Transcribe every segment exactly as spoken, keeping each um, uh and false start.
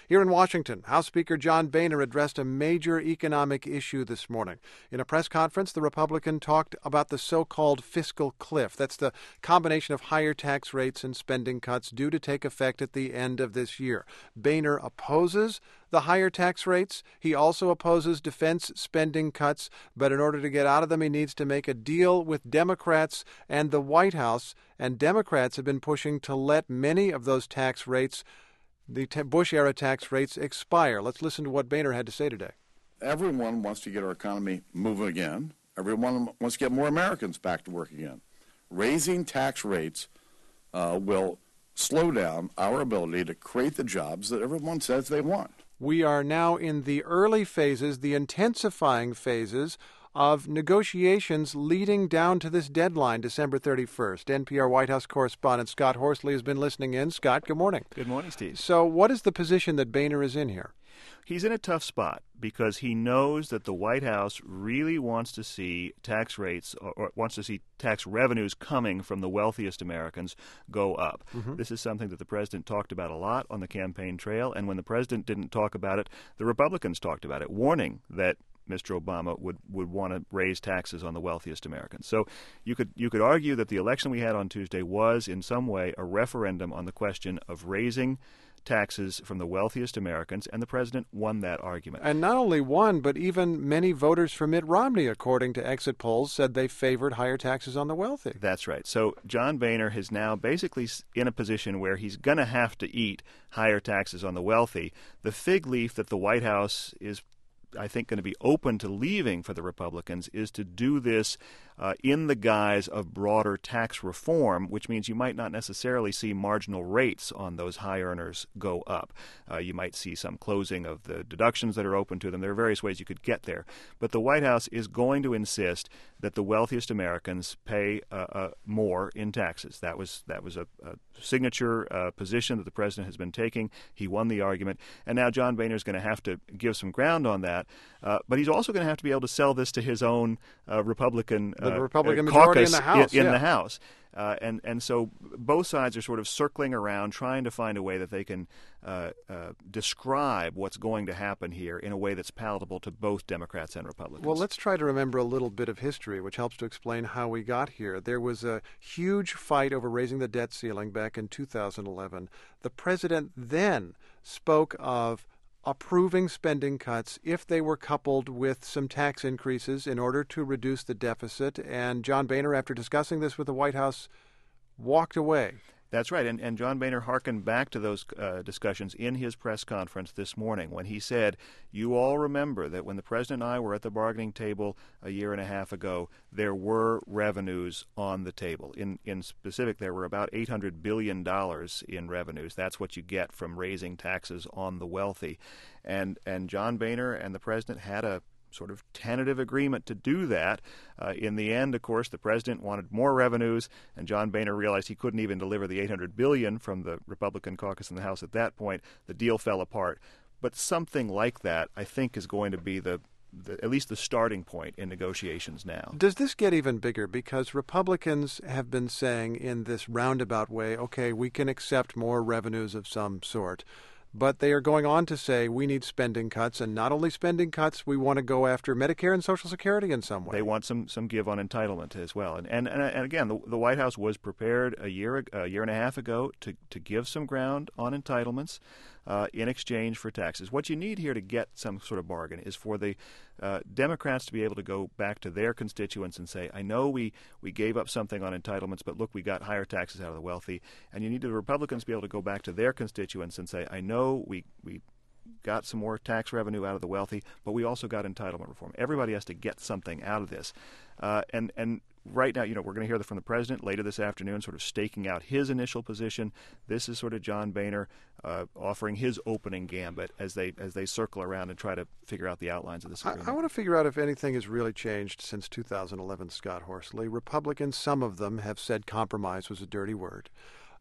Here in Washington, House Speaker John Boehner addressed a major economic issue this morning. In a press conference, the Republican talked about the so-called fiscal cliff. That's the combination of higher tax rates and spending cuts due to take effect at the end of this year. Boehner opposes the higher tax rates. He also opposes defense spending cuts, but in order to get out of them, he needs to make a deal with Democrats and the White House. And Democrats have been pushing to let many of those tax rates, the Bush-era tax rates, expire. Let's listen to what Boehner had to say today. Everyone wants to get our economy moving again. Everyone wants to get more Americans back to work again. Raising tax rates uh, will slow down our ability to create the jobs that everyone says they want. We are now in the early phases, the intensifying phases of negotiations leading down to this deadline, December thirty-first. N P R White House correspondent Scott Horsley has been listening in. Scott, good morning. Good morning, Steve. So what is the position that Boehner is in here? He's in a tough spot because he knows that the White House really wants to see tax rates or, or wants to see tax revenues coming from the wealthiest Americans go up. Mm-hmm. This is something that the president talked about a lot on the campaign trail, and when the president didn't talk about it, the Republicans talked about it, warning that Mister Obama would, would want to raise taxes on the wealthiest Americans. So you could you could argue that the election we had on Tuesday was in some way a referendum on the question of raising taxes from the wealthiest Americans, and the president won that argument. And not only won, but even many voters for Mitt Romney, according to exit polls, said they favored higher taxes on the wealthy. That's right. So John Boehner is now basically in a position where he's going to have to eat higher taxes on the wealthy. The fig leaf that the White House is I think going to be open to leaving for the Republicans is to do this uh, in the guise of broader tax reform, which means you might not necessarily see marginal rates on those high earners go up. Uh, you might see some closing of the deductions that are open to them. There are various ways you could get there. But the White House is going to insist that the wealthiest Americans pay uh, uh, more in taxes. That was that was a, a signature uh, position that the president has been taking. He won the argument. And now John Boehner is going to have to give some ground on that. Uh, but he's also going to have to be able to sell this to his own uh, Republican, the uh, Republican uh, majority caucus in the House. In, in yeah. the House. Uh, and, and so both sides are sort of circling around, trying to find a way that they can uh, uh, describe what's going to happen here in a way that's palatable to both Democrats and Republicans. Well, let's try to remember a little bit of history, which helps to explain how we got here. There was a huge fight over raising the debt ceiling back in two thousand eleven. The president then spoke of approving spending cuts if they were coupled with some tax increases in order to reduce the deficit. And John Boehner, after discussing this with the White House, walked away. That's right. And, and John Boehner hearkened back to those uh, discussions in his press conference this morning when he said, you all remember that when the president and I were at the bargaining table a year and a half ago, there were revenues on the table. In, in specific, there were about eight hundred billion dollars in revenues. That's what you get from raising taxes on the wealthy. And, and John Boehner and the president had a sort of tentative agreement to do that. Uh, in the end, of course, the president wanted more revenues, and John Boehner realized he couldn't even deliver the eight hundred billion dollars from the Republican caucus in the House at that point. The deal fell apart. But something like that, I think, is going to be the, the at least the starting point in negotiations now. Does this get even bigger? Because Republicans have been saying in this roundabout way, okay, we can accept more revenues of some sort. But they are going on to say we need spending cuts, and not only spending cuts, we want to go after Medicare and Social Security in some way. They want some, some give on entitlement as well. And and, and again, the, the White House was prepared a year a year and a half ago to, to give some ground on entitlements uh, in exchange for taxes. What you need here to get some sort of bargain is for the uh, Democrats to be able to go back to their constituents and say, I know we, we gave up something on entitlements, but look, we got higher taxes out of the wealthy. And you need the Republicans to be able to go back to their constituents and say, I know we we got some more tax revenue out of the wealthy, but we also got entitlement reform. Everybody has to get something out of this. Uh, and, and right now, you know, we're going to hear from the president later this afternoon sort of staking out his initial position. This is sort of John Boehner uh, offering his opening gambit as they as they circle around and try to figure out the outlines of this agreement. I, I want to figure out if anything has really changed since two thousand eleven, Scott Horsley. Republicans, some of them, have said compromise was a dirty word.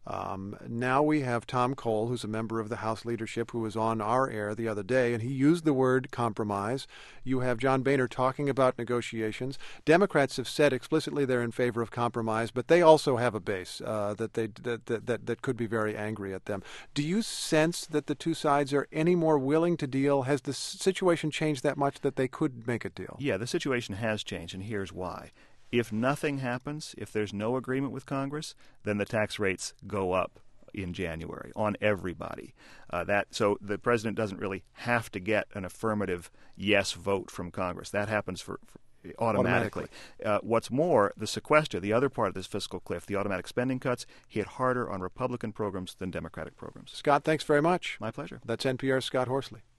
Um, now we have Tom Cole, who's a member of the House leadership, who was on our air the other day, and he used the word compromise. You have John Boehner talking about negotiations. Democrats have said explicitly they're in favor of compromise, but they also have a base uh, that they that, that that that could be very angry at them. Do you sense that the two sides are any more willing to deal? Has the situation changed that much that they could make a deal? Yeah, the situation has changed, and here's why. If nothing happens, if there's no agreement with Congress, then the tax rates go up in January on everybody. Uh, that so the president doesn't really have to get an affirmative yes vote from Congress. That happens for, for automatically. automatically. Uh, what's more, the sequester, the other part of this fiscal cliff, the automatic spending cuts, hit harder on Republican programs than Democratic programs. Scott, thanks very much. My pleasure. That's N P R's Scott Horsley.